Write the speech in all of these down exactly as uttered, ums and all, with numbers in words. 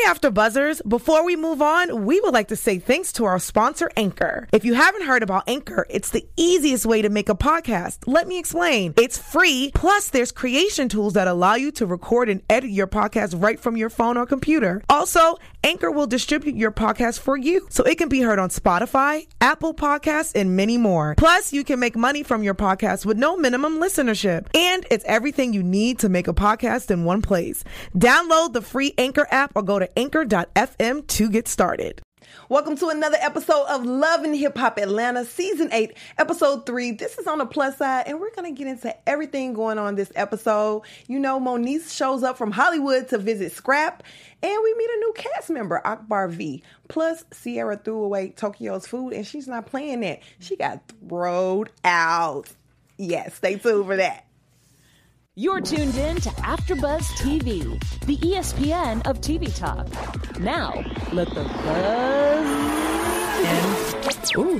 After Buzzers, before we move on, we would like to say thanks to our sponsor, Anchor. If you haven't heard about Anchor, it's the easiest way to make a podcast. Let me explain. It's free, plus there's creation tools that allow you to record and edit your podcast right from your phone or computer. Also, Anchor will distribute your podcast for you, so it can be heard on Spotify, Apple Podcasts, and many more. Plus, you can make money from your podcast with no minimum listenership. And it's everything you need to make a podcast in one place. Download the free Anchor app or go to anchor dot f m to get started. Welcome to another episode of Love and Hip Hop Atlanta, Season eight, Episode three. This is on the plus side, and we're going to get into everything going on this episode. You know, Moniece shows up from Hollywood to visit Scrap, and we meet a new cast member, Akbar V. Plus, Ciara threw away Tokyo's food, and she's not playing that. She got thrown out. Yes, stay tuned for that. You're tuned in to AfterBuzz T V, the E S P N of T V talk. Now, let the buzz and ooh,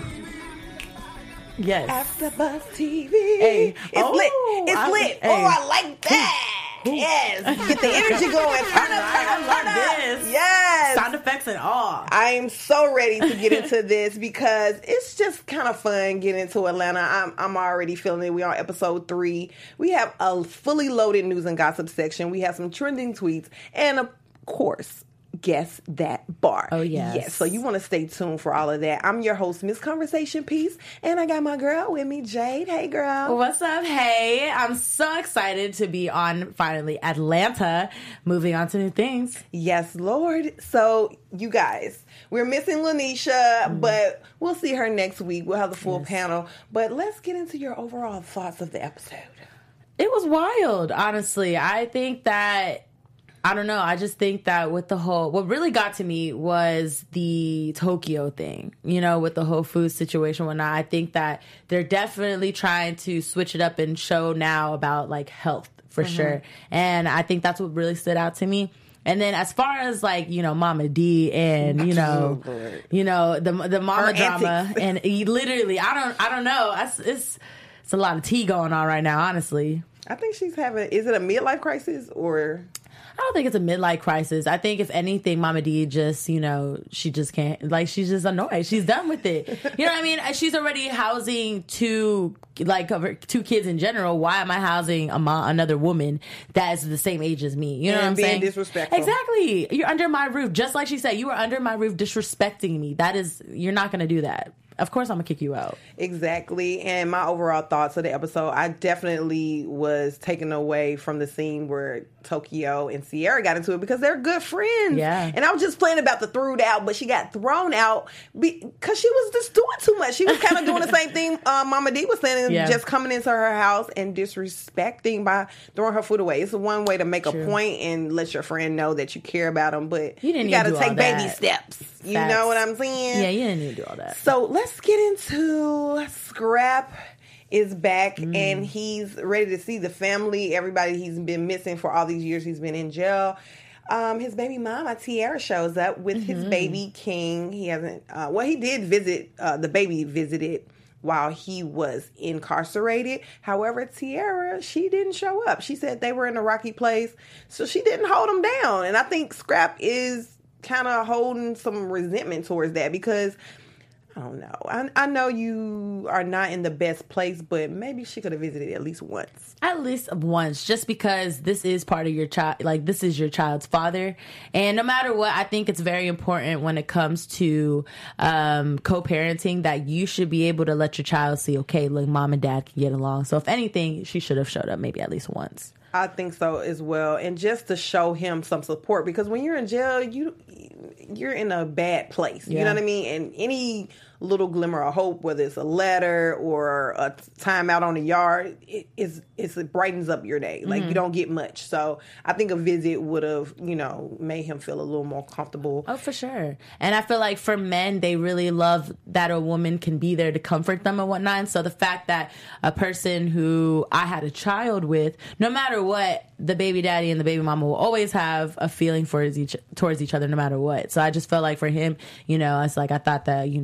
yes, AfterBuzz T V. Hey, it's oh, lit. It's I, lit. Hey. Oh, I like that. Yes, get the energy going. Turn up, turn up, turn up. This. Yes. Sound effects and all. I am so ready to get into this because it's just kind of fun getting into Atlanta. I'm I'm already feeling it. We're on episode three. We have a fully loaded news and gossip section. We have some trending tweets. And of course, Guess That Bar. Oh, yes. Yes. So you want to stay tuned for all of that. I'm your host, Miss Conversation Piece. And I got my girl with me, Jade. Hey, girl. What's up? Hey, I'm so excited to be on finally Atlanta, moving on to new things. Yes, Lord. So, you guys, we're missing Lanisha, mm. but we'll see her next week. We'll have the full yes. panel. But let's get into your overall thoughts of the episode. It was wild, honestly. I think that I don't know. I just think that with the whole, what really got to me was the Tokyo thing, you know, with the whole food situation and whatnot. I think that they're definitely trying to switch it up and show now about like health for mm-hmm. sure. And I think that's what really stood out to me. And then as far as like, you know, Mama D and, you know, oh, you know, the the mama Her drama antics. And he literally, I don't, I don't know. It's, it's, it's a lot of tea going on right now, honestly. I think she's having, is it a midlife crisis or? I don't think it's a midlife crisis. I think if anything, Mama D just, you know, she just can't, like, she's just annoyed. She's done with it. You know what I mean? She's already housing two, like, two kids in general. Why am I housing a mom, another woman that is the same age as me? You know and what I'm being saying? Disrespectful. Exactly. You're under my roof. Just like she said, you are under my roof disrespecting me. That is, you're not going to do that. Of course I'm going to kick you out. Exactly. And my overall thoughts of the episode, I definitely was taken away from the scene where Tokyo and Ciara got into it because they're good friends. Yeah. And I was just playing about the thrown out, but she got thrown out because she was just doing too much. She was kind of doing the same thing uh, Mama D was saying, yeah. just coming into her house and disrespecting by throwing her food away. It's one way to make True. a point and let your friend know that you care about them, but you, you got to take baby that. steps. Facts. You know what I'm saying? Yeah, you didn't need to do all that. So let's get into Scrap is back mm. and he's ready to see the family, everybody he's been missing for all these years he's been in jail. Um, his baby mama, Tiara, shows up with mm-hmm. his baby King. He hasn't, uh, well, he did visit, uh, the baby visited while he was incarcerated. However, Tiara, she didn't show up. She said they were in a rocky place, so she didn't hold him down. And I think Scrap is kind of holding some resentment towards that because I don't know. I, I know you are not in the best place, but maybe she could have visited at least once. At least once, just because this is part of your child, like this is your child's father. And no matter what, I think it's very important when it comes to um, co-parenting that you should be able to let your child see, okay, look, mom and dad can get along. So if anything, she should have showed up maybe at least once. I think so as well. And just to show him some support, because when you're in jail, you, you're in a bad place. Yeah. You know what I mean? And any little glimmer of hope, whether it's a letter or a time out on the yard, it, it's, it's, it brightens up your day. Like, mm-hmm. you don't get much. So I think a visit would have, you know, made him feel a little more comfortable. Oh, for sure. And I feel like for men, they really love that a woman can be there to comfort them and whatnot. And so the fact that a person who I had a child with, no matter what, the baby daddy and the baby mama will always have a feeling for each towards each other no matter what. So I just felt like for him, you know, it's like I thought that, you know, we were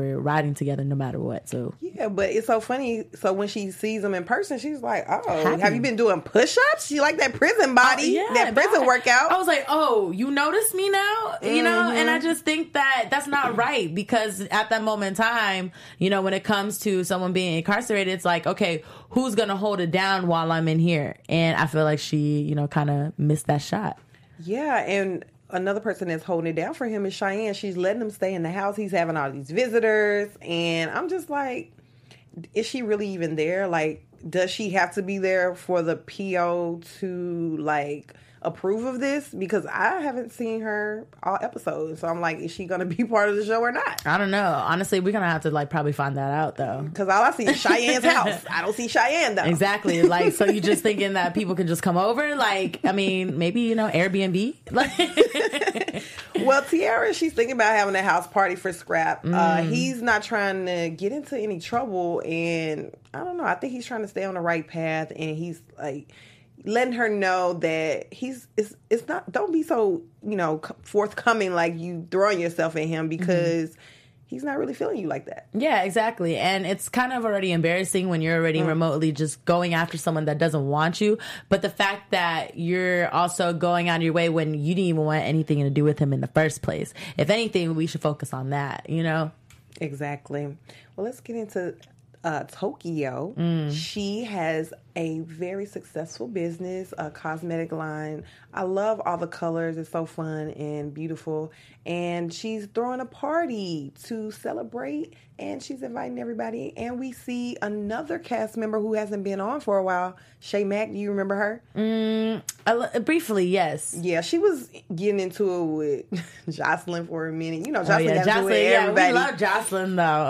were riding together no matter what. So yeah, but it's so funny. So when she sees him in person, she's like, "Oh, Happy. Have you been doing push-ups? She like that prison body, oh, yeah, that prison I, workout." I was like, "Oh, you notice me now?" You Mm-hmm. know, and I just think that that's not right, because at that moment in time, you know, when it comes to someone being incarcerated, it's like, okay, who's gonna hold it down while I'm in here? And I feel like she, you know, kind of missed that shot. Yeah, and another person that's holding it down for him is Cheyenne. She's letting him stay in the house. He's having all these visitors. And I'm just like, is she really even there? Like, does she have to be there for the P O to, like, approve of this? Because I haven't seen her all episodes. So I'm like, is she going to be part of the show or not? I don't know. Honestly, we're going to have to, like, probably find that out, though. Because all I see is Cheyenne's house. I don't see Cheyenne, though. Exactly. Like, so you just thinking that people can just come over? Like, I mean, maybe, you know, Airbnb? Like, well, Tiara, she's thinking about having a house party for Scrap. Mm. Uh, he's not trying to get into any trouble. And I don't know. I think he's trying to stay on the right path. And he's, like, letting her know that he's it's it's not don't be so, you know, forthcoming, like you throwing yourself at him, because mm-hmm. he's not really feeling you like that. Yeah, exactly. And it's kind of already embarrassing when you're already mm. remotely just going after someone that doesn't want you. But the fact that you're also going out of your way when you didn't even want anything to do with him in the first place. If anything, we should focus on that, you know? Exactly. Well, let's get into Uh, Tokyo. Mm. She has a very successful business, a cosmetic line. I love all the colors. It's so fun and beautiful. And she's throwing a party to celebrate, and she's inviting everybody. And we see another cast member who hasn't been on for a while, Shay Mack. Do you remember her? Mm, I, briefly, yes. Yeah, she was getting into it with Jocelyn for a minute. You know, Jocelyn oh, yeah, got Jocelyn, into it with yeah, everybody. We love Jocelyn, though,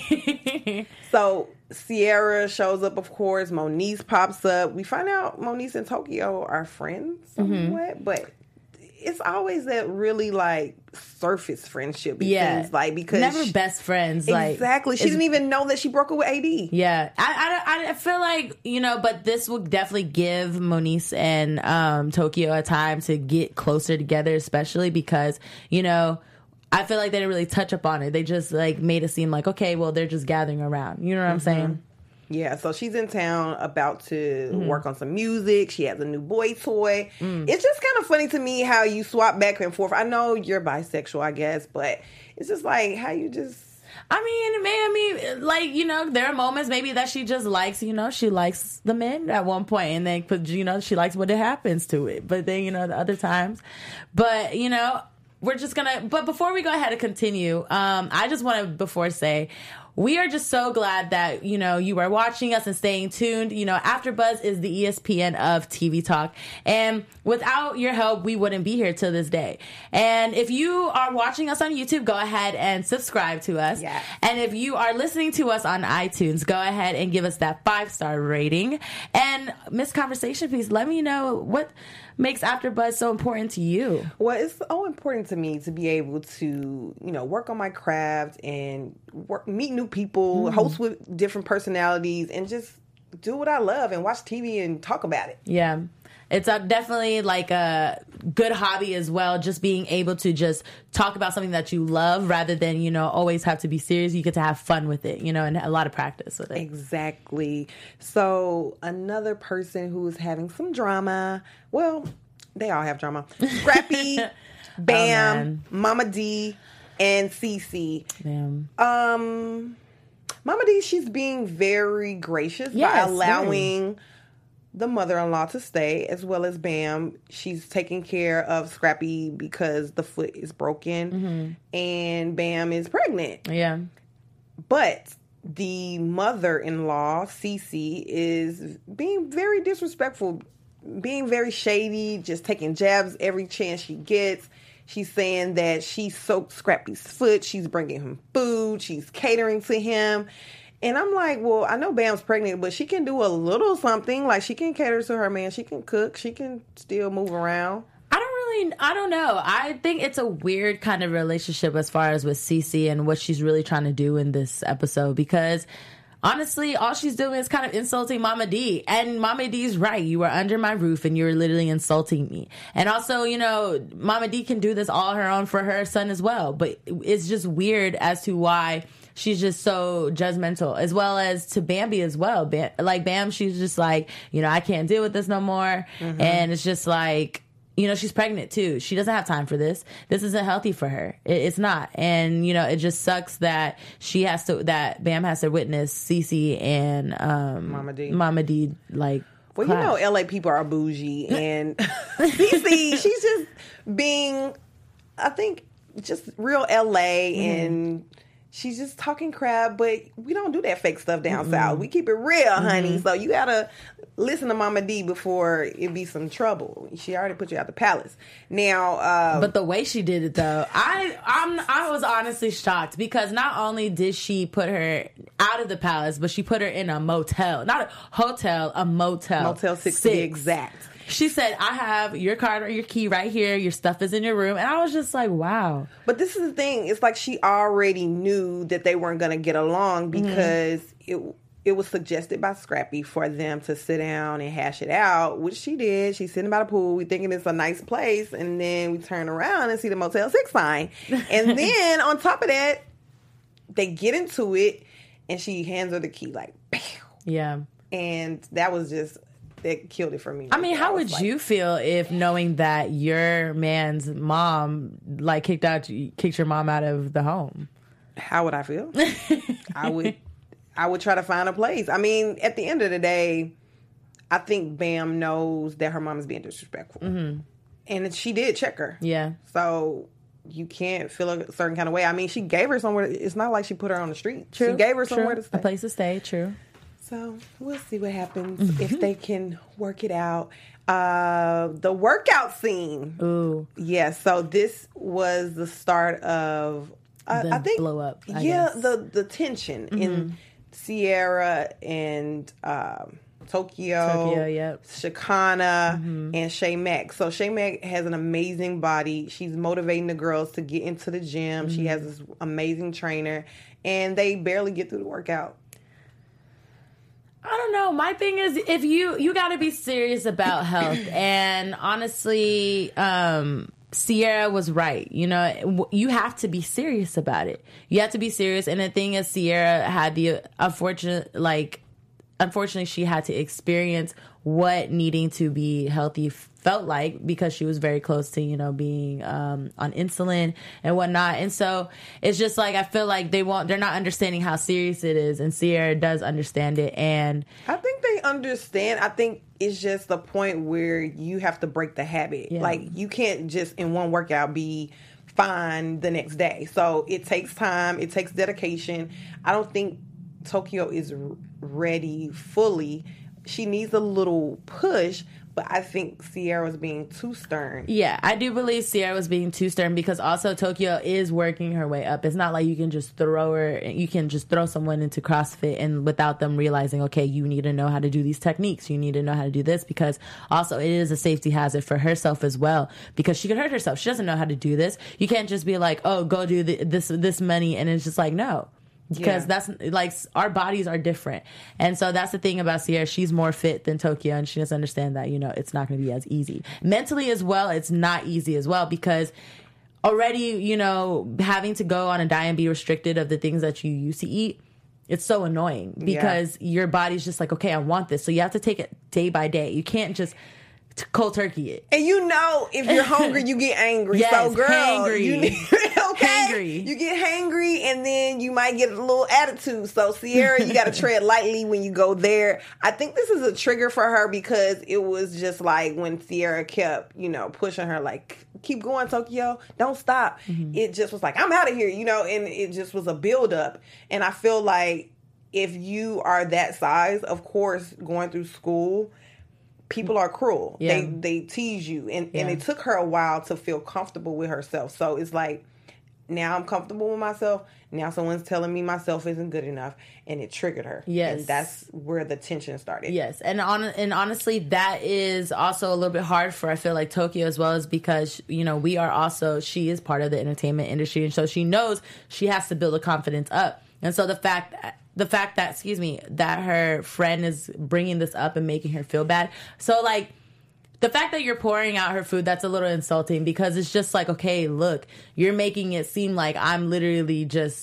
okay? So Sierra shows up, of course. Moniece pops up. We find out Moniece and Tokyo are friends somewhat, mm-hmm. but it's always that really, like, surface friendship. It yeah. seems like, because never she, best friends. Exactly. Like, she didn't even know that she broke up with A D. Yeah. I, I, I feel like, you know, but this will definitely give Moniece and um, Tokyo a time to get closer together, especially because, you know, I feel like they didn't really touch up on it. They just, like, made it seem like, okay, well, they're just gathering around. You know what mm-hmm. I'm saying? Yeah, so she's in town about to mm-hmm. work on some music. She has a new boy toy. Mm. It's just kind of funny to me how you swap back and forth. I know you're bisexual, I guess, but it's just like how you just... I mean, man, I mean, like, you know, there are moments maybe that she just likes, you know, she likes the men at one point, and then, you know, she likes what it happens to it. But then, you know, the other times. But, you know... We're just gonna, but before we go ahead and continue, um, I just want to before say, we are just so glad that, you know, you are watching us and staying tuned. You know, AfterBuzz is the E S P N of T V talk. And without your help, we wouldn't be here to this day. And if you are watching us on YouTube, go ahead and subscribe to us. Yes. And if you are listening to us on iTunes, go ahead and give us that five-star rating. And Miss Conversation Piece, let me know what makes AfterBuzz so important to you. Well, it's so important to me to be able to, you know, work on my craft and work, meet new people, mm-hmm. host with different personalities, and just do what I love and watch T V and talk about it. Yeah. It's a, definitely like a good hobby as well, just being able to just talk about something that you love rather than, you know, always have to be serious. You get to have fun with it, you know, and a lot of practice with it. Exactly. So another person who's having some drama, well, they all have drama. Scrappy, Bam, oh, Mama D, and Cece. Damn. Um, Mama D, she's being very gracious yes, by allowing... Very. the mother-in-law to stay, as well as Bam. She's taking care of Scrappy because the foot is broken, mm-hmm. and Bam is pregnant. Yeah. But the mother-in-law, Cece, is being very disrespectful, being very shady, just taking jabs every chance she gets. She's saying that she soaked Scrappy's foot. She's bringing him food. She's catering to him. And I'm like, well, I know Bam's pregnant, but she can do a little something. Like, she can cater to her man. She can cook. She can still move around. I don't really, I don't know. I think it's a weird kind of relationship as far as with Cece and what she's really trying to do in this episode. Because, honestly, all she's doing is kind of insulting Mama D. And Mama D's right. You were under my roof and you were literally insulting me. And also, you know, Mama D can do this all her own for her son as well. But it's just weird as to why... she's just so judgmental, as well as to Bambi as well. Bam, like Bam, she's just like, you know, I can't deal with this no more. Mm-hmm. And it's just like, you know, she's pregnant too. She doesn't have time for this. This isn't healthy for her. It, it's not. And, you know, it just sucks that she has to, that Bam has to witness Cece and um, Mama D. Mama D, like, well, clash. You know, L A people are bougie. And Cece, she's just being, I think, just real L A. Mm. And she's just talking crap. But we don't do that fake stuff down mm-hmm. south. We keep it real, honey. Mm-hmm. So you got to listen to Mama D before it be some trouble. She already put you out the palace. Now, uh, but the way she did it, though, I I'm I was honestly shocked, because not only did she put her out of the palace, but she put her in a motel, not a hotel, a motel, Motel Six, six. to be exact. She said, "I have your card or your key right here. Your stuff is in your room," and I was just like, "Wow." But this is the thing; it's like she already knew that they weren't going to get along, because mm-hmm. it. It was suggested by Scrappy for them to sit down and hash it out, which she did. She's sitting by the pool. We thinking it's a nice place. And then we turn around and see the Motel six sign. And then on top of that, they get into it and she hands her the key like, bam. Yeah. And that was just, that killed it for me. I mean, how would like, you feel if knowing that your man's mom like kicked out, kicked your mom out of the home? How would I feel? I would... I would try to find a place. I mean, at the end of the day, I think Bam knows that her mom is being disrespectful. Mm-hmm. And she did check her. Yeah. So you can't feel a certain kind of way. I mean, she gave her somewhere. It's not like she put her on the street. True. She gave her True. somewhere to stay. A place to stay, true. So we'll see what happens mm-hmm. if they can work it out. Uh, the workout scene. Ooh. Yeah, so this was the start of, uh, the I think. blow up. I yeah, guess. the, the tension mm-hmm. in Sierra and um, Tokyo, Tokyo, yep. Shakana, mm-hmm. and Shay Mack. So Shay Mack has an amazing body. She's motivating the girls to get into the gym. Mm-hmm. She has this amazing trainer, and they barely get through the workout. I don't know. My thing is, if you you got to be serious about health, and honestly, um, Sierra was right. You know, you have to be serious about it. You have to be serious. And the thing is, Sierra had the unfortunate, like, unfortunately, she had to experience what needing to be healthy felt like, because she was very close to, you know, being um, on insulin and whatnot. And so it's just like, I feel like they won't, they're not understanding how serious it is. And Sierra does understand it. And I think they understand. I think it's just the point where you have to break the habit. Yeah. Like, you can't just in one workout be fine the next day. So it takes time. It takes dedication. I don't think Tokyo is ready fully. She needs a little push, but I think Sierra's being too stern. Yeah, I do believe Sierra was being too stern, because also Tokyo is working her way up. It's not like you can just throw her, you can just throw someone into CrossFit and without them realizing, okay, you need to know how to do these techniques. You need to know how to do this, because also it is a safety hazard for herself as well, because she could hurt herself. She doesn't know how to do this. You can't just be like, oh, go do the, this, this many. And it's just like, no. Because yeah. that's like, our bodies are different. And so that's the thing about Sierra. She's more fit than Tokyo, and she doesn't understand that, you know, it's not going to be as easy. Mentally as well, it's not easy as well, because already, you know, having to go on a diet and be restricted of the things that you used to eat, it's so annoying, because yeah. your body's just like, okay, I want this. So you have to take it day by day. You can't just cold turkey it. And you know, if you're hungry, you get angry. Yes, so girl, hangry. you need, okay? Hangry. You get hangry, and then you might get a little attitude. So Sierra, you got to tread lightly when you go there. I think this is a trigger for her, because it was just like when Sierra kept, you know, pushing her like, keep going, Tokyo, don't stop. Mm-hmm. It just was like, I'm out of here, you know, and it just was a buildup. And I feel like if you are that size, of course, going through school, people are cruel. Yeah. They they tease you. And, yeah. and it took her a while to feel comfortable with herself. So it's like, now I'm comfortable with myself. Now someone's telling me myself isn't good enough. And it triggered her. Yes. And that's where the tension started. Yes. And on and honestly, that is also a little bit hard for, I feel like, Tokyo as well, is because, you know, we are also, she is part of the entertainment industry. And so she knows she has to build a confidence up. And so the fact the fact that, excuse me, that her friend is bringing this up and making her feel bad. So, like, the fact that you're pouring out her food, that's a little insulting, because it's just like, okay, look, you're making it seem like I'm literally just,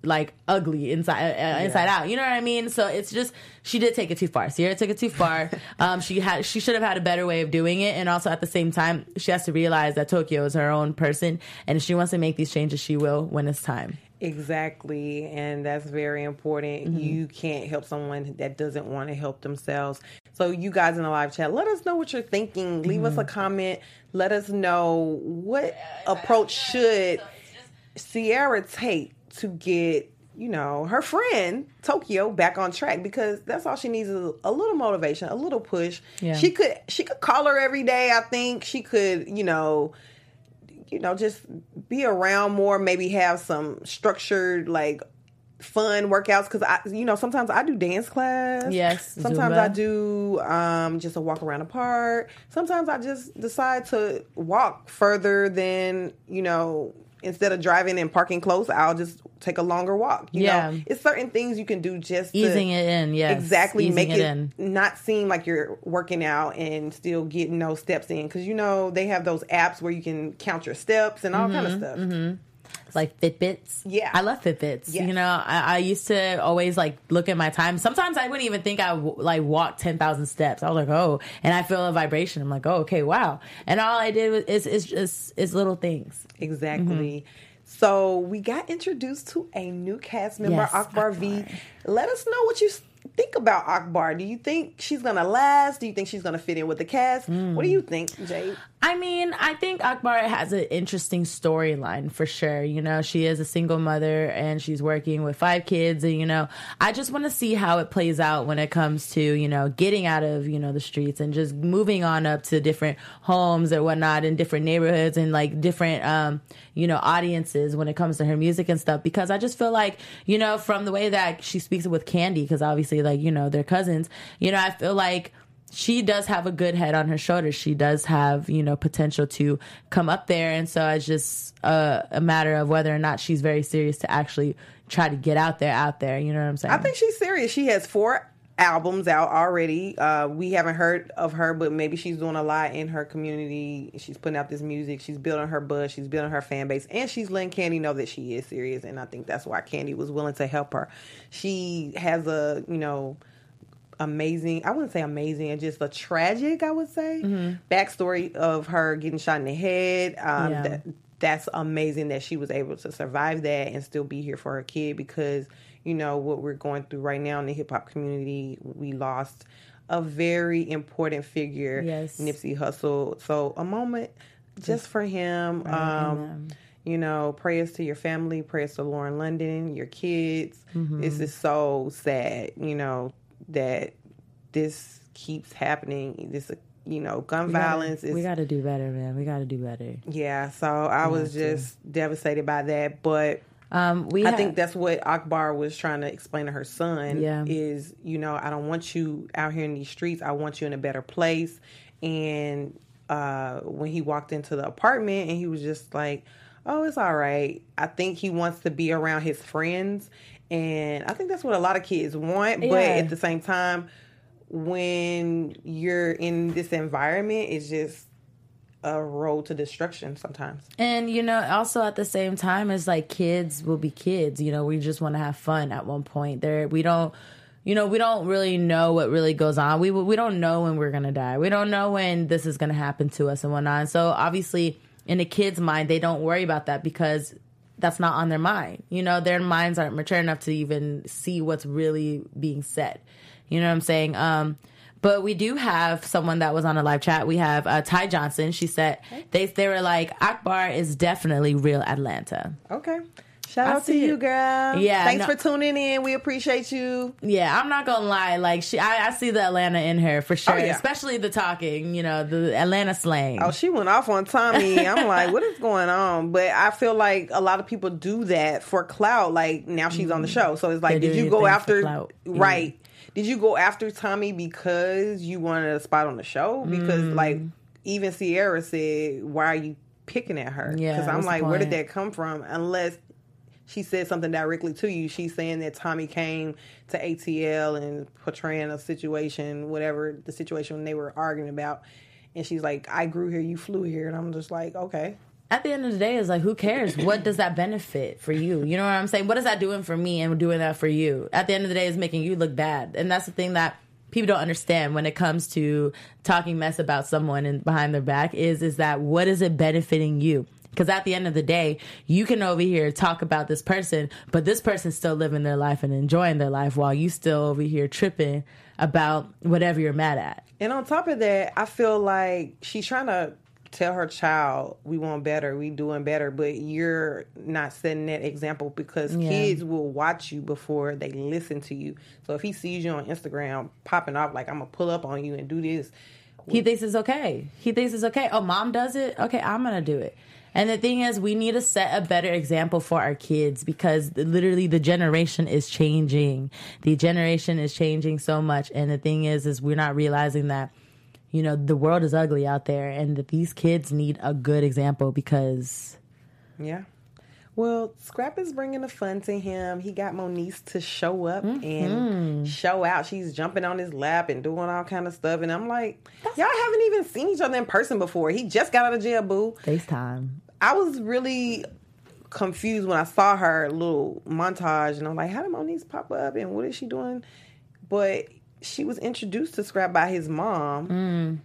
like ugly inside uh, yeah. inside out. You know what I mean? So it's just she did take it too far. Sierra took it too far. um, she had she should have had a better way of doing it, and also at the same time, she has to realize that Tokyo is her own person, and if she wants to make these changes, she will when it's time. Exactly, and that's very important. Mm-hmm. You can't help someone that doesn't want to help themselves. So you guys in the live chat, let us know what you're thinking. Leave mm-hmm. us a comment. Let us know what approach should Sierra take to get, you know, her friend Tokyo back on track, because that's all she needs is a little motivation, a little push. Yeah. She could she could call her every day. I think she could, you know, you know, just be around more, maybe have some structured, like, fun workouts. Because, I, you know, sometimes I do dance class. Yes. Sometimes Zumba. I do um, just a walk around the park. Sometimes I just decide to walk further than, you know, instead of driving and parking close, I'll just take a longer walk. You yeah. know, it's certain things you can do just to easing it in. Yes, exactly. Easing make it, it in. not seem like you're working out and still getting those steps in. Because you know they have those apps where you can count your steps and all mm-hmm, kind of stuff. Mm-hmm. Like Fitbits. Yeah. I love Fitbits. Yes. You know, I, I used to always like look at my time. Sometimes I wouldn't even think I w- like walked ten thousand steps. I was like, oh, and I feel a vibration. I'm like, oh, okay, wow. And all I did was is, is just, is little things. Exactly. Mm-hmm. So we got introduced to a new cast member, yes, Akbar, Akbar V. Let us know what you think about Akbar. Do you think she's going to last? Do you think she's going to fit in with the cast? Mm. What do you think, Jade? I mean, I think Akbar has an interesting storyline for sure. You know, she is a single mother and she's working with five kids. And, you know, I just want to see how it plays out when it comes to, you know, getting out of, you know, the streets and just moving on up to different homes or whatnot in different neighborhoods and like different, um, you know, audiences when it comes to her music and stuff. Because I just feel like, you know, from the way that she speaks with Candy, because obviously, like, you know, they're cousins, you know, I feel like she does have a good head on her shoulders. She does have, you know, potential to come up there. And so it's just uh, a matter of whether or not she's very serious to actually try to get out there, out there. You know what I'm saying? I think she's serious. She has four albums out already. Uh, we haven't heard of her, but maybe she's doing a lot in her community. She's putting out this music. She's building her buzz. She's building her fan base. And she's letting Candy know that she is serious. And I think that's why Candy was willing to help her. She has a, you know, amazing, I wouldn't say amazing, and just a tragic, I would say, mm-hmm. backstory of her getting shot in the head. Um, yeah. that, that's amazing that she was able to survive that and still be here for her kid, because, you know, what we're going through right now in the hip-hop community, we lost a very important figure, yes. Nipsey Hussle. So a moment just for him. Right, um, you know, prayers to your family, prayers to Lauren London, your kids. Mm-hmm. This is so sad, you know, that this keeps happening. This, you know, gun we violence gotta, is... We got to do better, man. We got to do better. Yeah, so I we was just to. devastated by that. But um, we I have, think that's what Akbar was trying to explain to her son yeah. is, you know, I don't want you out here in these streets. I want you in a better place. And uh, when he walked into the apartment and he was just like, oh, it's all right. I think he wants to be around his friends. And I think that's what a lot of kids want. Yeah. But at the same time, when you're in this environment, it's just a road to destruction sometimes. And, you know, also at the same time, it's like kids will be kids. You know, we just want to have fun at one point. There, we don't... You know, we don't really know what really goes on. We we don't know when we're going to die. We don't know when this is going to happen to us and whatnot. And so, obviously, in a kid's mind, they don't worry about that because that's not on their mind. You know, their minds aren't mature enough to even see what's really being said. You know what I'm saying? Um, but we do have someone that was on a live chat. We have uh, Ty Johnson. She said, they, they were like, Akbar is definitely real Atlanta. Okay. Shout I out to you, it. girl. Yeah, thanks no, for tuning in. We appreciate you. Yeah, I'm not gonna lie. Like she, I, I see the Atlanta in her for sure. Oh, yeah. Especially the talking. You know, the Atlanta slang. Oh, she went off on Tommy. I'm like, what is going on? But I feel like a lot of people do that for clout. Like now she's mm. on the show, so it's like, they did you go after? Right? Yeah. Did you go after Tommy because you wanted a spot on the show? Because mm. like even Sierra said, why are you picking at her? Yeah, because I'm like, the where did that come from? Unless she said something directly to you. She's saying that Tommy came to A T L and portraying a situation, whatever the situation they were arguing about. And she's like, I grew here, you flew here. And I'm just like, okay. at the end of the day, it's like, who cares? What does that benefit for you? You know what I'm saying? What is that doing for me and doing that for you? At the end of the day, it's making you look bad. And that's the thing that people don't understand when it comes to talking mess about someone and behind their back is, is that what is it benefiting you? Because at the end of the day, you can over here talk about this person, but this person's still living their life and enjoying their life while you still over here tripping about whatever you're mad at. And on top of that, I feel like she's trying to tell her child, we want better, we doing better, but you're not setting that example because yeah. kids will watch you before they listen to you. So if he sees you on Instagram popping off like, I'm going to pull up on you and do this. He thinks it's okay. He thinks it's okay. Oh, mom does it? Okay, I'm going to do it. And the thing is, we need to set a better example for our kids because literally the generation is changing. The generation is changing so much. And the thing is, is we're not realizing that, you know, the world is ugly out there and that these kids need a good example because... Yeah. Well, Scrap is bringing the fun to him. He got Moniece to show up mm-hmm. and show out. She's jumping on his lap and doing all kind of stuff. And I'm like, That's y'all haven't even seen each other in person before. He just got out of jail, boo. FaceTime. I was really confused when I saw her little montage. And I'm like, how did Moniece pop up? And what is she doing? But she was introduced to Scrap by his mom. Mm.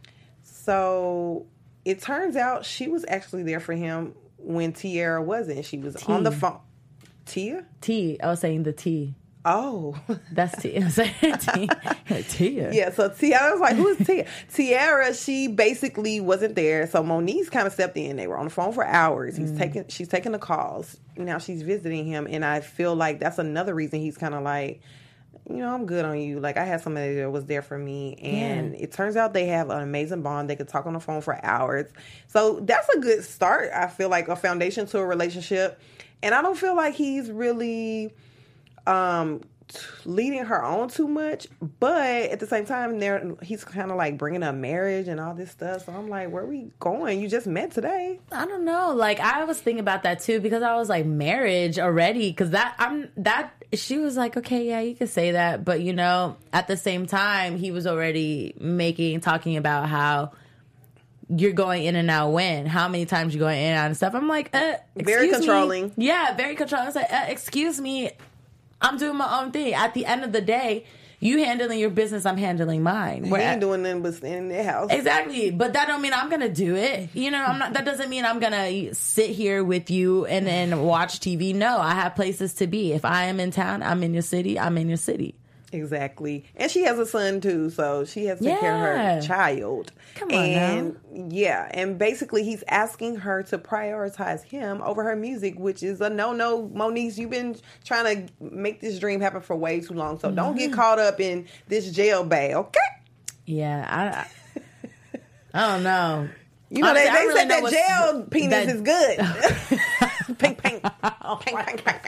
So it turns out she was actually there for him when Tiara wasn't. She was T. on the phone. Tia? T. I was saying the T. Oh. That's T. I was saying T. Tia. Yeah, so Tiara was like, who is Tia? Tiara, she basically wasn't there. So Moniece kind of stepped in. They were on the phone for hours. He's mm. taking, she's taking the calls. Now she's visiting him. And I feel like that's another reason he's kind of like, you know, I'm good on you. Like, I had somebody that was there for me. And yeah. it turns out they have an amazing bond. They could talk on the phone for hours. So that's a good start, I feel like, a foundation to a relationship. And I don't feel like he's really um, t- leading her on too much. But at the same time, there he's kind of like bringing up marriage and all this stuff. So I'm like, where are we going? You just met today. I don't know. Like, I was thinking about that too because I was like, marriage already? Because that, I'm, that, she was like, okay, yeah, you could say that. But, you know, at the same time, he was already making, talking about how you're going in and out when, how many times you're going in and out and stuff. I'm like, uh, very controlling. Me. Yeah, very controlling. I was like, uh, excuse me, I'm doing my own thing. At the end of the day, you handling your business, I'm handling mine. He ain't doing nothing but staying in their house. Exactly. But that don't mean I'm going to do it. You know, I'm not, that doesn't mean I'm going to sit here with you and then watch T V. No, I have places to be. If I am in town, I'm in your city, I'm in your city. Exactly. And she has a son too, so she has to take yeah. care of her child. Come on and now. Yeah, and basically he's asking her to prioritize him over her music, which is a no-no. Moniece, you've been trying to make this dream happen for way too long, so mm-hmm. don't get caught up in this jail bay, okay? Yeah, I, I don't know. You know, Honestly, they, they really said know that jail penis that, is good. Pink, pink. Pink, pink, pink,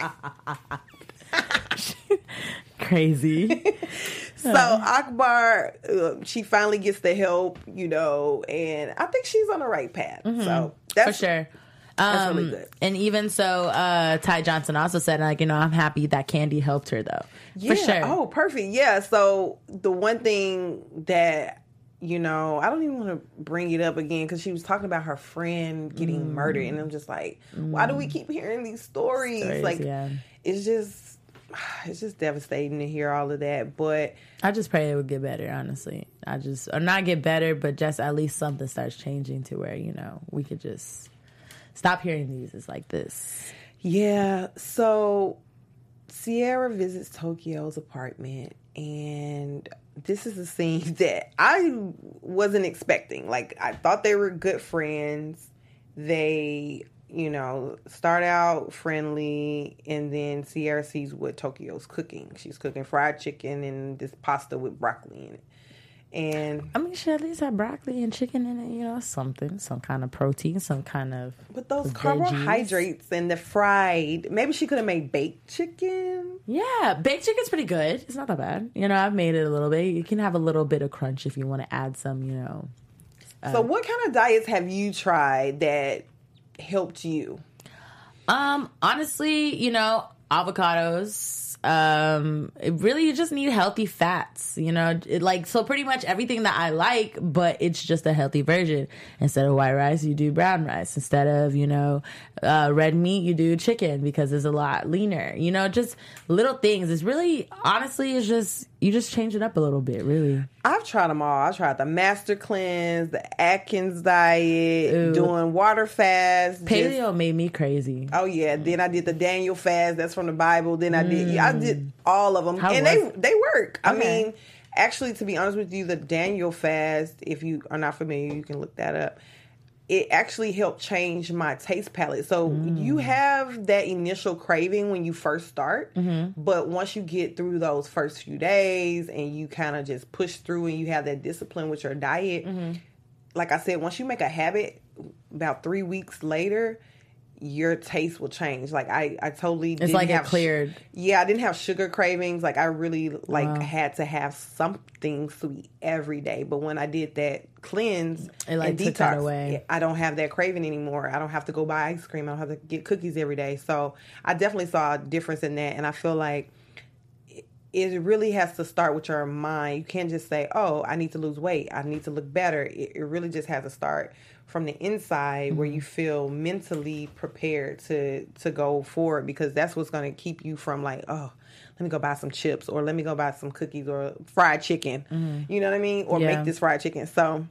pink. Crazy. So Akbar, uh, she finally gets the help, you know, and I think she's on the right path. Mm-hmm. So that's for sure. That's um, really good. And even so, uh, Ty Johnson also said, like, you know, I'm happy that Candy helped her, though. Yeah. For sure. Oh, perfect. Yeah. So the one thing that, you know, I don't even want to bring it up again because she was talking about her friend getting mm. murdered, and I'm just like, mm. why do we keep hearing these stories? stories like, yeah. it's just. It's just devastating to hear all of that, but I just pray it would get better, honestly. I just, or not get better, but just at least something starts changing to where, you know, we could just stop hearing these. It's like this. Yeah. So Ciara visits Tokyo's apartment, and this is a scene that I wasn't expecting. Like, I thought they were good friends. They, you know, start out friendly, and then Ciara sees what Tokyo's cooking. She's cooking fried chicken and this pasta with broccoli in it. And I mean, she at least had broccoli and chicken in it, you know, something, some kind of protein, some kind of But those veggies. Carbohydrates and the fried, maybe she could have made baked chicken. Yeah, baked chicken's pretty good. It's not that bad. You know, I've made it a little bit. You can have a little bit of crunch if you want to add some, you know. Uh, so what kind of diets have you tried that helped you? Um, honestly, you know, avocados um, it really, you just need healthy fats, you know, it, like, so pretty much everything that I like, but it's just a healthy version. Instead of white rice, you do brown rice. Instead of, you know, uh, red meat, you do chicken because it's a lot leaner, you know, just little things. It's really, honestly, it's just, you just change it up a little bit, really. I've tried them all. I tried the Master Cleanse, the Atkins diet, Ooh. doing water fast. Paleo just, made me crazy. Oh yeah. Then I did the Daniel fast. That's from the Bible. Then I did. Mm. I did all of them, How and they it? they work. Okay. I mean, actually, to be honest with you, the Daniel fast. If you are not familiar, you can look that up. It actually helped change my taste palette. So mm. you have that initial craving when you first start, mm-hmm. but once you get through those first few days and you kind of just push through and you have that discipline with your diet, mm-hmm. like I said, once you make a habit, about three weeks later, your taste will change. Like I, I totally it's didn't like have it cleared. Sh- yeah, I didn't have sugar cravings. Like I really like wow. had to have something sweet every day. But when I did that cleanse it like and took detox, that away. I don't have that craving anymore. I don't have to go buy ice cream. I don't have to get cookies every day. So I definitely saw a difference in that. And I feel like it really has to start with your mind. You can't just say, oh, I need to lose weight. I need to look better. It, it really just has to start from the inside, mm-hmm. where you feel mentally prepared to to go forward, because that's what's going to keep you from like, oh, let me go buy some chips, or let me go buy some cookies or fried chicken. Mm-hmm. You know what I mean? Or yeah. make this fried chicken. So,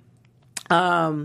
um,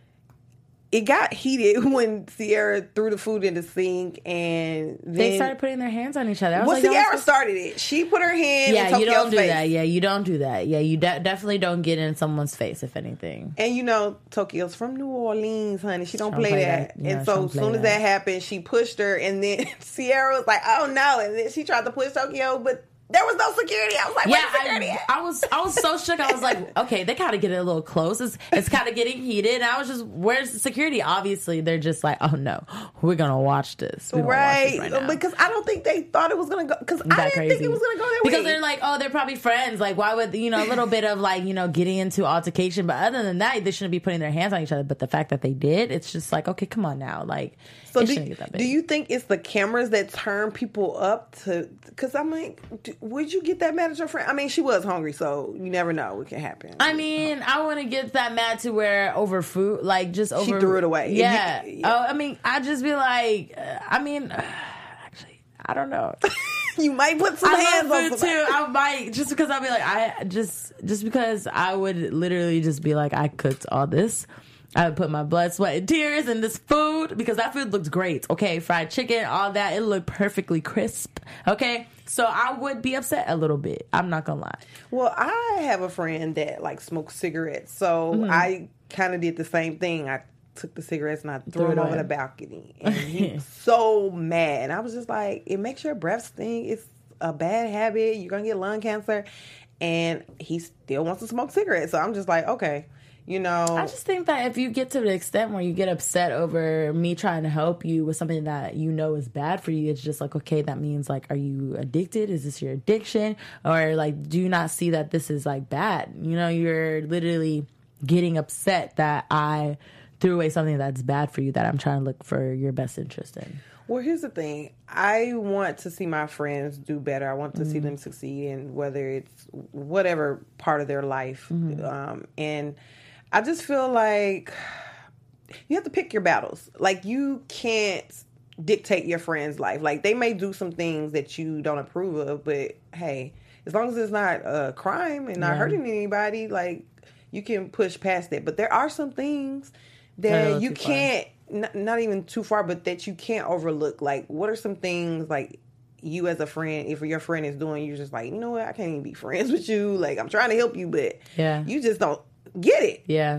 it got heated when Sierra threw the food in the sink, and then they started putting their hands on each other. I was well, like, Sierra started it. She put her hand yeah, in Tokyo's you don't do face. that. Yeah, you don't do that. Yeah, you de- definitely don't get in someone's face, if anything. And you know, Tokyo's from New Orleans, honey. She don't, don't play, play that. that. Yeah, and so as soon as that happened, she pushed her, and then Sierra was like, "Oh no!" And then she tried to push Tokyo, but there was no security. I was like, yeah, where's security I, at? I was I was so shook. I was like, okay, they kind of get it a little close. It's, it's kind of getting heated. And I was just, where's the security? Obviously, they're just like, oh no, we're going to watch this. We're right. Watch this right because I don't think they thought it was going to go. Because I didn't crazy. think it was going to go that because way. Because they're like, oh, they're probably friends. Like, why would, you know, a little bit of like, you know, getting into altercation. But other than that, they shouldn't be putting their hands on each other. But the fact that they did, it's just like, okay, come on now. Like, so it do, shouldn't get that big. Do you think it's the cameras that turn people up to? Because I'm like, would you get that mad at your friend? I mean, she was hungry, so you never know what can happen. I mean, I wouldn't get that mad to where over food, like just over. She threw it away. Yeah. You, yeah. Oh, I mean, I'd just be like, uh, I mean, uh, actually, I don't know. You might put some I hands love on food some too. I might, just because I'd be like, I just, just because I would literally just be like, I cooked all this. I would put my blood, sweat, and tears in this food because that food looked great. Okay, fried chicken, all that, it looked perfectly crisp. Okay, so I would be upset a little bit. I'm not gonna lie. Well, I have a friend that like smokes cigarettes, so mm-hmm. I kind of did the same thing. I took the cigarettes and I threw, threw them over the balcony, and he was so mad. I was just like, it makes your breath stink. It's a bad habit. You're gonna get lung cancer, and he still wants to smoke cigarettes. So I'm just like, okay. You know, I just think that if you get to the extent where you get upset over me trying to help you with something that you know is bad for you, it's just like, okay, that means like, are you addicted? Is this your addiction? Or like, do you not see that this is like bad? You know, you're literally getting upset that I threw away something that's bad for you that I'm trying to look for your best interest in. Well, here's the thing. I want to see my friends do better. I want to mm-hmm. see them succeed in whether it's whatever part of their life. Mm-hmm. Um, and I just feel like you have to pick your battles. Like, you can't dictate your friend's life. Like, they may do some things that you don't approve of, but hey, as long as it's not a crime and not yeah. hurting anybody, like, you can push past it. But there are some things that you can't, n- not even too far, but that you can't overlook. Like, what are some things, like, you as a friend, if your friend is doing, you're just like, you know what, I can't even be friends with you. Like, I'm trying to help you, but yeah. you just don't get it. Yeah.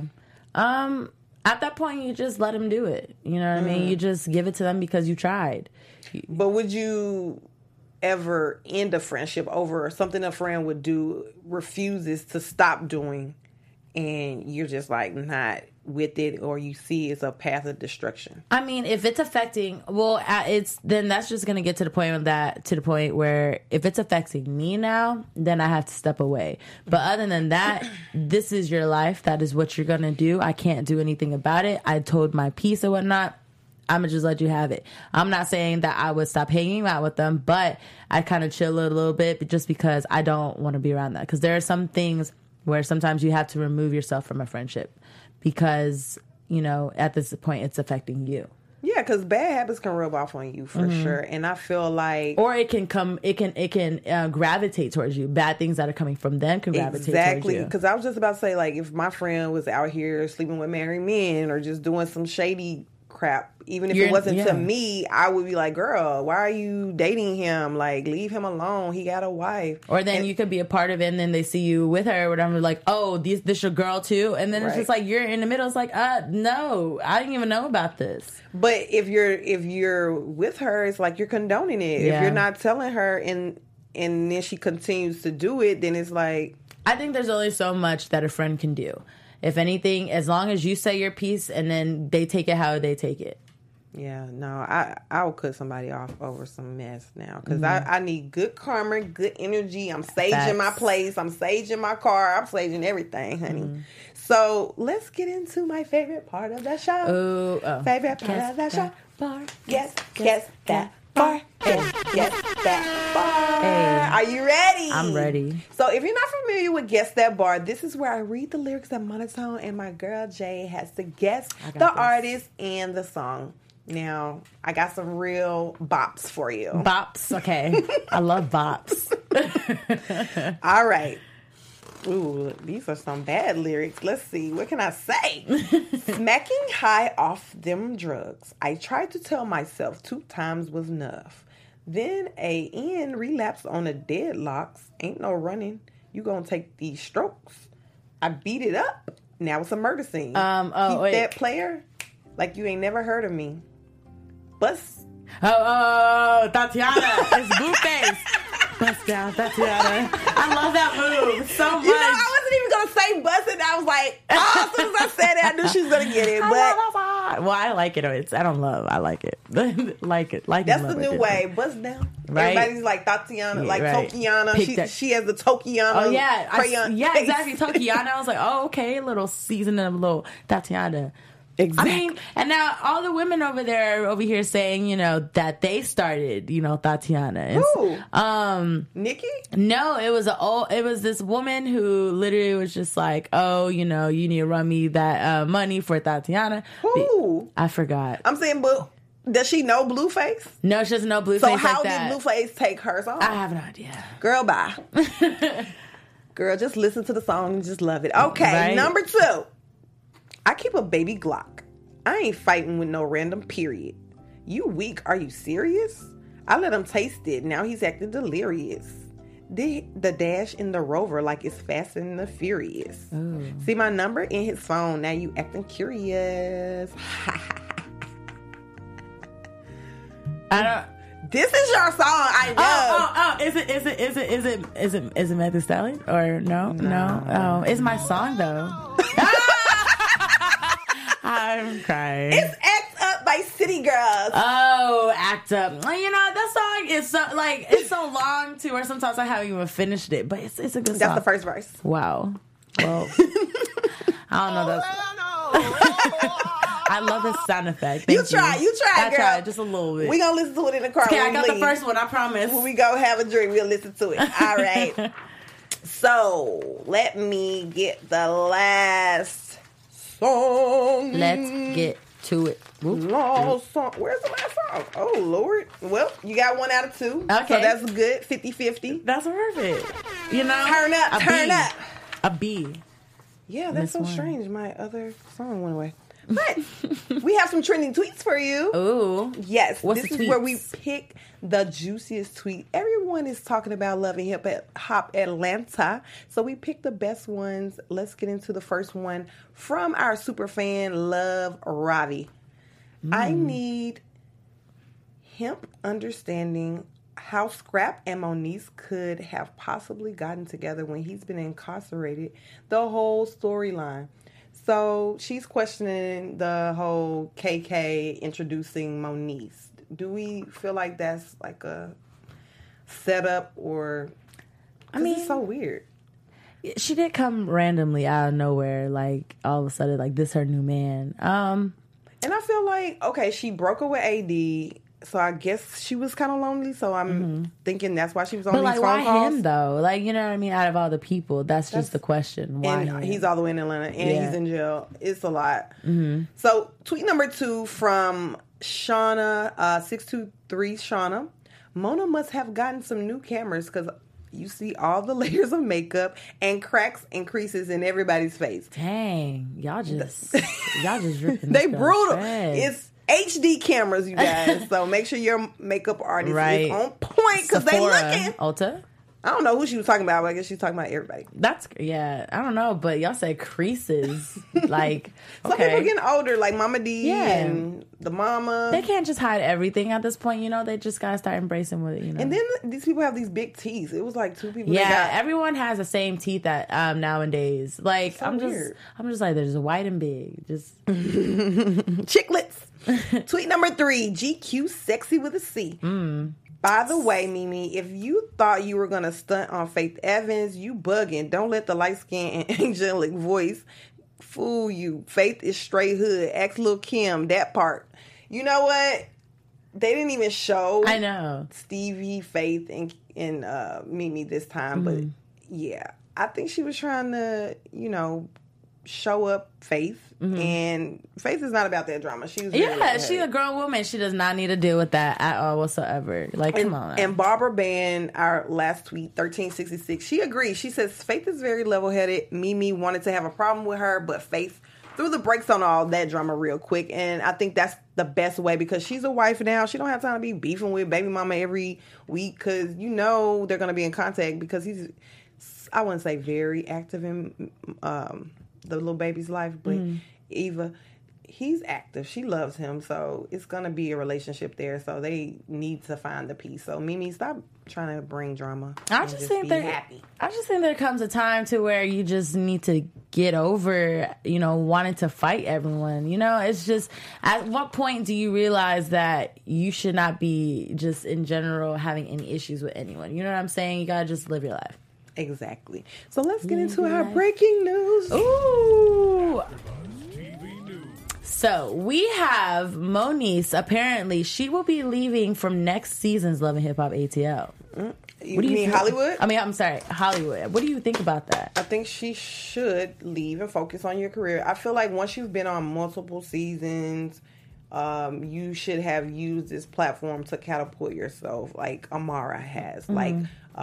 Um, at that point, you just let them do it. You know what mm. I mean? You just give it to them because you tried. But would you ever end a friendship over something a friend would do, refuses to stop doing, and you're just like not with it, or you see it's a path of destruction? I mean, if it's affecting, well, it's then that's just gonna get to the point of that to the point where if it's affecting me now, then I have to step away. But other than that, this is your life. That is what you're gonna do. I can't do anything about it. I told my piece or whatnot. I'm gonna just let you have it. I'm not saying that I would stop hanging out with them, but I kind of chill a little bit just because I don't want to be around that. Because there are some things where sometimes you have to remove yourself from a friendship because, you know, at this point it's affecting you. Yeah, because bad habits can rub off on you for mm-hmm. sure, and I feel like, or it can come, it can, it can uh, gravitate towards you. Bad things that are coming from them can gravitate exactly, towards you. Because I was just about to say, like, if my friend was out here sleeping with married men or just doing some shady crap, even if You're, it wasn't yeah. to me, I would be like, girl, why are you dating him? Like, leave him alone. He got a wife. Or then and, you could be a part of it and then they see you with her or whatever, like, oh, this, this your girl too? And then right. it's just like, you're in the middle. It's like, uh, no, I didn't even know about this. But if you're, if you're with her, it's like you're condoning it. Yeah. If you're not telling her and, and then she continues to do it, then it's like, I think there's only so much that a friend can do. If anything, as long as you say your piece and then they take it how they take it. Yeah, no, I I will cut somebody off over some mess now because mm-hmm. I, I need good karma, good energy. I'm saging Facts. my place. I'm saging my car. I'm saging everything, honey. Mm-hmm. So let's get into my favorite part of the show. Ooh, oh. Favorite part guess of the show. Bar. Yes, yes, that bar. Yes, yes, that bar. Hey. Are you ready? I'm ready. So if you're not familiar with Guess That Bar, this is where I read the lyrics in monotone and my girl Jay has to guess the this. artist and the song. Now, I got some real bops for you. Bops, okay. I love bops. All right. Ooh, these are some bad lyrics. Let's see. What can I say? Smacking high off them drugs. I tried to tell myself two times was enough. Then a end relapse on the deadlocks. Ain't no running. You gonna take these strokes. I beat it up. Now it's a murder scene. Um, oh, Keep wait. that player like you ain't never heard of me. Bust. Oh, oh, Tatiana. It's Blueface. Bust down, Tatiana. I love that move so much. You know, I wasn't even going to say bust it. I was like, oh, as soon as I said it, I knew she was going to get it. But well, I like it. It's, I don't love. I like it. like it. Like That's the new it. way. Bust down. Right? Everybody's like Tatiana, Yeah, like right. Tokiana. Pick She, that- she has the Tokiana Oh yeah, I, crayon yeah, face. exactly. Tokiana. I was like, oh okay, a little seasoning of a little Tatiana. Exactly. I mean, and now all the women over there, over here, saying, you know, that they started, you know, Tatiana. And, Who? Um, Nikki? no, it was a old. It was this woman who literally was just like, oh, you know, you need to run me that uh, money for Tatiana. Who? I forgot. I'm saying, but does she know Blueface? No, she doesn't know Blueface So like how that. did Blueface take her song? I have no idea. Girl, bye. Girl, just listen to the song and just love it. Okay, Right? number two. I keep a baby Glock. I ain't fighting with no random period. You weak? Are you serious? I let him taste it. Now he's acting delirious. The, the dash in the Rover like it's Fast and the Furious. Ooh. See my number in his phone. Now you acting curious. I don't. This is your song. I know. Oh, oh, oh! Is it? Is it? Is it? Is it? Is it? Is it Meg Thee Stallion or no? No. Oh, it's my song though. I'm crying. It's Act Up by City Girls. Oh, Act Up. You know, that song is so, like, it's so long too, or sometimes I haven't even finished it, but it's, it's a good song. That's the first verse. Wow. Well, I don't know. That's, I love the sound effect. Thank You try, you try, I girl. tried just a little bit. We gonna listen to it in the car. Okay, when I got we the leave. first one, I promise. When we go have a drink, we'll listen to it. All right. So, let me get the last song. Let's get to it. Whoop. Last song. Where's the last song? Oh, Lord. Well, you got one out of two. Okay. So that's good. fifty-fifty. That's perfect. You know? Turn up, a turn B. up. A B. Yeah, that's Miss so one. strange. My other song went away. But we have some trending tweets for you. Ooh. Yes, What's this the is where we tweets? pick the juiciest tweet. Everyone is talking about Love and Hip Hop Atlanta, so we picked the best ones. Let's get into the first one from our super fan, Love Ravi. Mm. I need him understanding how Scrap and Moniece could have possibly gotten together when he's been incarcerated. The whole storyline. So she's questioning the whole K K introducing Moniece. Do we feel like that's like a setup or? I mean, it's so weird. She did come randomly out of nowhere, like all of a sudden, like this her new man. Um, And I feel like, okay, she broke up with A D, so I guess she was kind of lonely. So I'm mm-hmm. thinking that's why she was on but these like, phone why calls. him though? Like, you know what I mean? Out of all the people, that's, that's just the question. Why and him? He's all the way in Atlanta, and yeah. he's in jail. It's a lot. Mm-hmm. So tweet number two from Shauna uh, six two three Shauna. Mona must have gotten some new cameras because you see all the layers of makeup and cracks and creases in everybody's face. Dang, y'all just y'all just ripping. They this brutal. Shreds. It's H D cameras, you guys. So make sure your makeup artist right. is on point because they looking. Ulta. I don't know who she was talking about, but I guess she's talking about everybody. That's yeah. I don't know, but y'all said creases. Like some okay. people getting older, like Mama D yeah. and the mama. They can't just hide everything at this point. You know, they just gotta start embracing with it. You know. And then these people have these big teeth. It was like two people. Yeah, that got, everyone has the same teeth at um, nowadays. Like so I'm just, weird. I'm just like there's a white and big, just chiclets. Tweet number three: G Q sexy with a C. Mm. By the way, Mimi, if you thought you were gonna stunt on Faith Evans, you bugging. Don't let the light skin and angelic voice fool you. Faith is straight hood. Ask Lil' Kim that part. You know what? They didn't even show. I know Stevie, Faith, and and uh, Mimi this time, mm-hmm. but yeah, I think she was trying to, you know, show up Faith, mm-hmm. and Faith is not about that drama. She's yeah, she's a grown woman. She does not need to deal with that at all whatsoever. Like, and, come on. Now. And Barbara Band, our last tweet, thirteen sixty-six, she agrees. She says Faith is very level-headed. Mimi wanted to have a problem with her, but Faith threw the brakes on all that drama real quick, and I think that's the best way because she's a wife now. She don't have time to be beefing with baby mama every week because you know they're going to be in contact because he's, I wouldn't say very active in um, the little baby's life, but mm. Eva, he's active. She loves him, so it's going to be a relationship there. So they need to find the peace. So Mimi, stop trying to bring drama. I just, just think there. Happy. I just think there comes a time to where you just need to get over, you know, wanting to fight everyone. You know, it's just at what point do you realize that you should not be just in general having any issues with anyone? You know what I'm saying? You gotta just live your life. Exactly. So let's get into our breaking news. Ooh. So we have Moniece. Apparently, she will be leaving from next season's Love and Hip Hop A T L. Mm. You what do you mean think? Hollywood? I mean, I'm sorry, Hollywood. What do you think about that? I think she should leave and focus on your career. I feel like once you've been on multiple seasons, um, you should have used this platform to catapult yourself, like Amara has, mm-hmm. like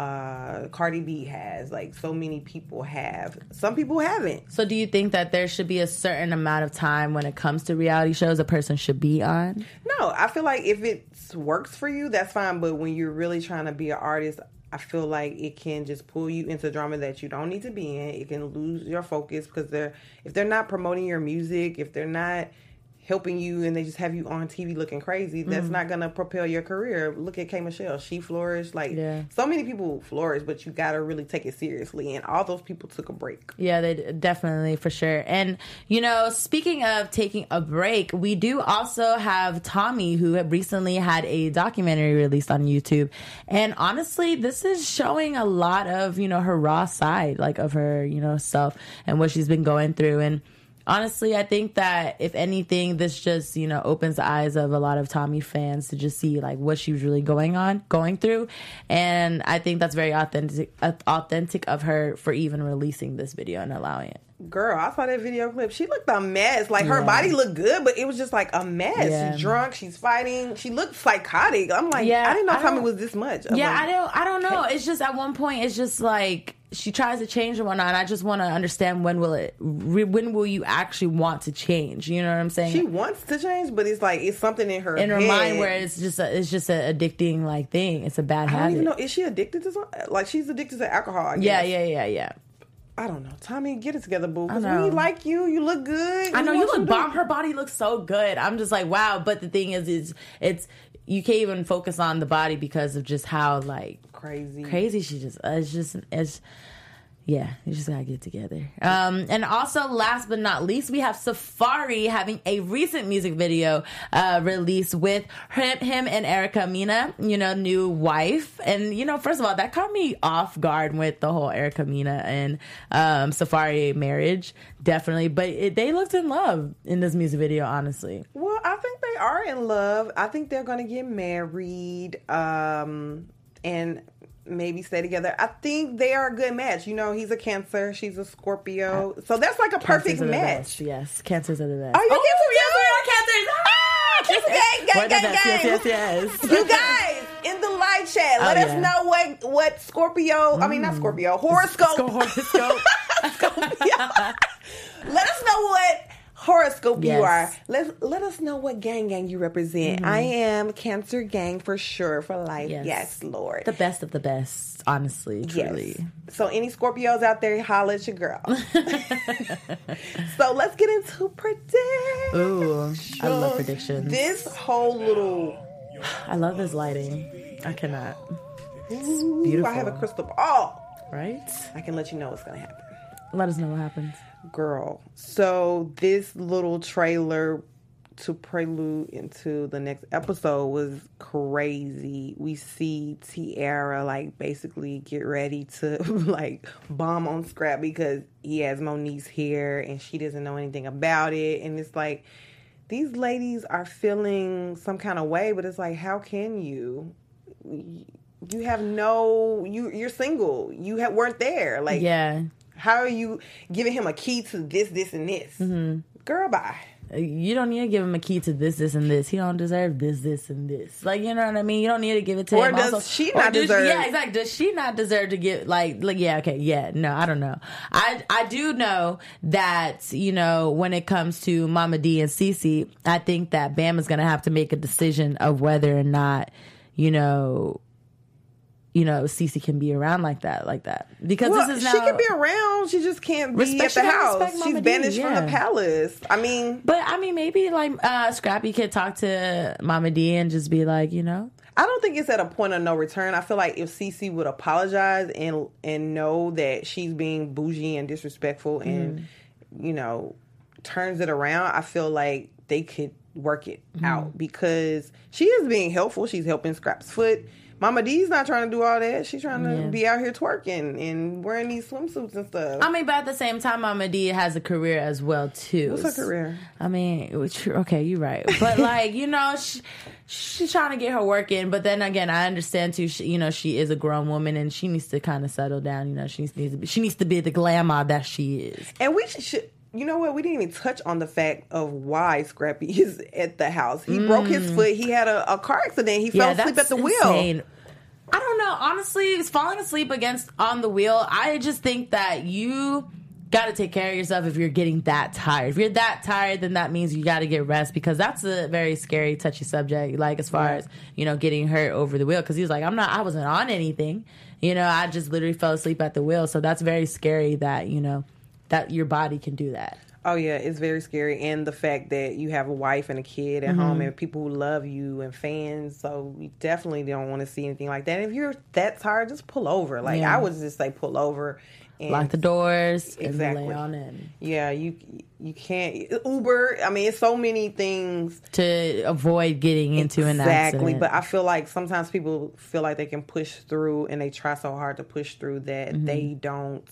uh, Cardi B has, like so many people have. Some people haven't. So do you think that there should be a certain amount of time when it comes to reality shows a person should be on? No, I feel like if it works for you, that's fine. But when you're really trying to be an artist, I feel like it can just pull you into drama that you don't need to be in. It can lose your focus because they're if they're not promoting your music, if they're not helping you and they just have you on T V looking crazy, that's mm. not going to propel your career. Look at K. Michelle. She flourished. Like, yeah. so many people flourish, but you got to really take it seriously. And all those people took a break. Yeah, they definitely, for sure. And, you know, speaking of taking a break, we do also have Tommy, who had recently had a documentary released on YouTube. And honestly, this is showing a lot of, you know, her raw side, like of her, you know, self and what she's been going through. And honestly, I think that if anything, this just, you know, opens the eyes of a lot of Tommy fans to just see like what she was really going on, going through. And I think that's very authentic, authentic of her for even releasing this video and allowing it. Girl, I saw that video clip. She looked a mess. Like, her yeah. body looked good, but it was just like a mess. Yeah. She's drunk. She's fighting. She looked psychotic. I'm like, yeah, I didn't know I Tommy was this much. I'm yeah, like, I don't. I don't know. It's just at one point, it's just like she tries to change and whatnot. And I just want to understand when will it? When will you actually want to change? You know what I'm saying? She wants to change, but it's like it's something in her in her head. mind where it's just a, it's just an addicting like thing. It's a bad I habit. I don't even know. Is she addicted to something? Like, she's addicted to alcohol. I guess. Yeah, yeah, yeah, yeah. I don't know. Tommy, get it together, boo. Because we like you. You look good. I know you look bomb. Her body looks so good. I'm just like, wow. But the thing is, is it's you can't even focus on the body because of just how like crazy, crazy she just. It's just it's Yeah, you just gotta get together. Um, and also, last but not least, we have Safaree having a recent music video uh, released with him, him and Erica Mena, you know, new wife. And, you know, first of all, that caught me off guard with the whole Erica Mena and um, Safaree marriage, definitely. But it, they looked in love in this music video, honestly. Well, I think they are in love. I think they're going to get married um, and maybe stay together. I think they are a good match. You know, he's a Cancer, she's a Scorpio. So that's like a perfect match. Best. Yes, Cancers are the best. Are you oh, Cancer? Yes, we are Cancers. Ah, Cancer gang, gang, We're the gang, best. gang. Yes, yes, yes. You guys, in the live chat, let Oh, us yeah. know what, what Scorpio, I mean, not Scorpio, horoscope. Horoscope. Let us know what horoscope Yes. you are. Let let us know what gang gang you represent. Mm-hmm. I am Cancer gang for sure, for life. Yes, Yes. Lord. The best of the best, honestly, truly. Yes. So any Scorpios out there, holla at your girl. So let's get into predict. Ooh, I love predictions. This whole little I love this lighting. I cannot. Ooh, beautiful. I have a crystal ball. Right? I can let you know what's gonna happen. Let us know what happens. Girl. So this little trailer to prelude into the next episode was crazy. We see Tiara like basically get ready to like bomb on Scrap because he has Monique's hair and she doesn't know anything about it. And it's like these ladies are feeling some kind of way, but it's like, how can you? You have no, you you're single. You ha- weren't there. Like, Yeah. how are you giving him a key to this, this, and this? Mm-hmm. Girl, bye. You don't need to give him a key to this, this, and this. He don't deserve this, this, and this. Like, you know what I mean? You don't need to give it to Or him. does also, she or not does- deserve- Yeah, exactly. Does she not deserve to get, like, like, yeah, okay, yeah, no, I don't know. I I do know that, you know, when it comes to Mama D and Cece, I think that Bam is going to have to make a decision of whether or not, you know, you know, Cece can be around like that, like that. Because Well, this is now... she can be around. She just can't be Respect- at she the gotta house. respect She's Mama D, banished from the yeah. palace. I mean, But, I mean, maybe, like, uh, Scrappy could talk to Mama D and just be like, you know... I don't think it's at a point of no return. I feel like if Cece would apologize and and know that she's being bougie and disrespectful and, Mm. you know, turns it around, I feel like they could work it Mm-hmm. out because she is being helpful. She's helping Scrap's foot. Mama D's not trying to do all that. She's trying to Yeah. be out here twerking and wearing these swimsuits and stuff. I mean, but at the same time, Mama D has a career as well, too. What's her career? I mean, which, okay, you're right. But, like, you know, she, she's trying to get her work in. But then again, I understand, too, she, you know, she is a grown woman and she needs to kind of settle down. You know, she needs to be, she needs to be the glamour that she is. And we should, you know what? We didn't even touch on the fact of why Scrappy is at the house. He mm. broke his foot. He had a, a car accident. He Yeah, fell asleep that's at the wheel. insane. I don't know. Honestly, it's falling asleep against on the wheel. I just think that you got to take care of yourself if you're getting that tired. If you're that tired, then that means you got to get rest because that's a very scary, touchy subject. Like as far Yeah. as, you know, getting hurt over the wheel. Because he was like, I'm not, I wasn't on anything. You know, I just literally fell asleep at the wheel. So that's very scary that, you know, that your body can do that. Oh, yeah, it's very scary. And the fact that you have a wife and a kid at Mm-hmm. home and people who love you and fans. So we definitely don't want to see anything like that. And if you're that tired, just pull over. Like, Yeah. I would just say pull over. And Lock the doors Exactly. and lay on in. Yeah, you you can't. Uber, I mean, it's so many things. To avoid getting into an accident. Exactly, but I feel like sometimes people feel like they can push through and they try so hard to push through that Mm-hmm. they don't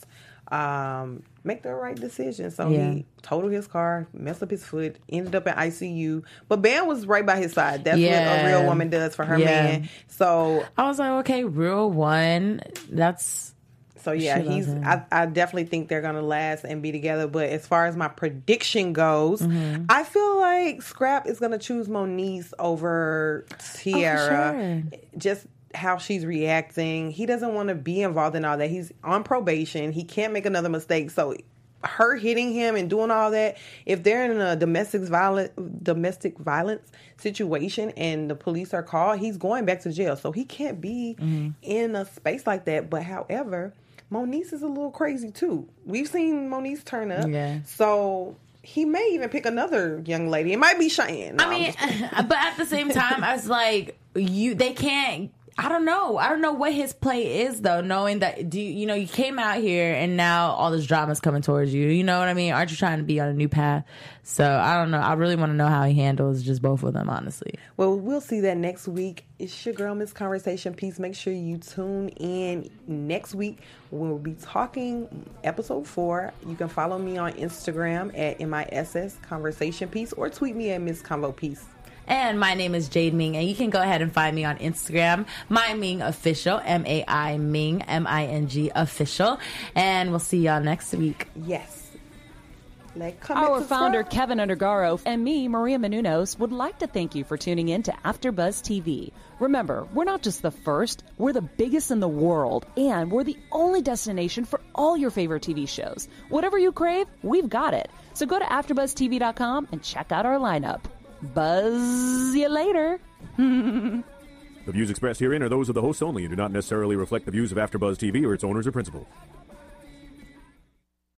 um, make the right decision. So Yeah. he totaled his car, messed up his foot, ended up in I C U. But Bam was right by his side. That's Yeah. what a real woman does for her Yeah. man. So I was like, okay, real one. That's So yeah, She loves he's. him. I, I definitely think they're gonna last and be together. But as far as my prediction goes, Mm-hmm. I feel like Scrap is gonna choose Moniece over Tiara. Oh, sure. Just how she's reacting. He doesn't want to be involved in all that. He's on probation. He can't make another mistake. So her hitting him and doing all that, if they're in a domestic violence domestic violence situation and the police are called, he's going back to jail. So he can't be Mm-hmm. in a space like that. But however, Moniece is a little crazy too. We've seen Moniece turn up. Yeah. So he may even pick another young lady. It might be Cheyenne. No, I I'm mean, just- but at the same time, I was like, you they can't I don't know. I don't know what his play is, though, knowing that, do you, you know, you came out here and now all this drama's coming towards you. You know what I mean? Aren't you trying to be on a new path? So, I don't know. I really want to know how he handles just both of them, honestly. Well, we'll see that next week. It's your girl, Miss Conversation Piece. Make sure you tune in next week. We'll be talking episode four. You can follow me on Instagram at M I S S Conversation Piece or tweet me at Miss Convo Piece. And my name is Jade Ming, and you can go ahead and find me on Instagram, My Ming Official, M A I Ming, M I N G Official. And we'll see y'all next week. Yes. Like, Our founder, Kevin Undergaro, and me, Maria Menounos, would like to thank you for tuning in to AfterBuzz T V. Remember, we're not just the first, we're the biggest in the world, and we're the only destination for all your favorite T V shows. Whatever you crave, we've got it. So go to after buzz T V dot com and check out our lineup. Buzz you later. The views expressed herein are those of the hosts only and do not necessarily reflect the views of AfterBuzz T V or its owners or principals.